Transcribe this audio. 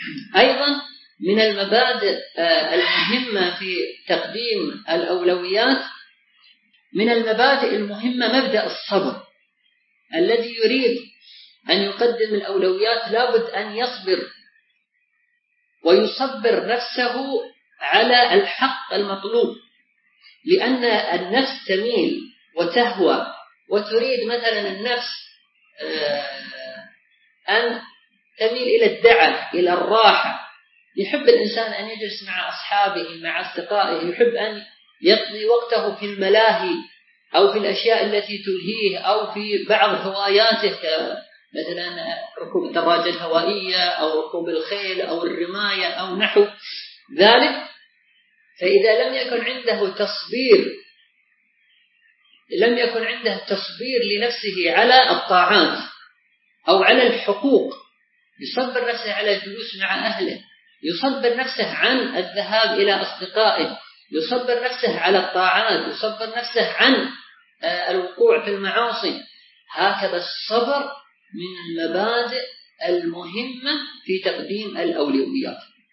أيضا من المبادئ المهمة في تقديم الأولويات، من المبادئ المهمة مبدأ الصبر. الذي يريد أن يقدم الأولويات لابد أن يصبر ويصبر نفسه على الحق المطلوب، لأن النفس تميل وتهوى وتريد مثلا النفس أن تميل إلى الدعة، إلى الراحة. يحب الإنسان أن يجلس مع أصحابه مع أصدقائه، يحب أن يقضي وقته في الملاهي أو في الأشياء التي تلهيه أو في بعض هواياته مثلا ركوب الدراجة الهوائية أو ركوب الخيل أو الرماية أو نحو ذلك. فإذا لم يكن عنده تصبير لنفسه على الطاعات أو على الحقوق، يصبر نفسه على الجلوس مع أهله، يصبر نفسه عن الذهاب إلى أصدقائه، يصبر نفسه على الطاعات، يصبر نفسه عن الوقوع في المعاصي. هكذا الصبر من المبادئ المهمة في تقديم الأولويات.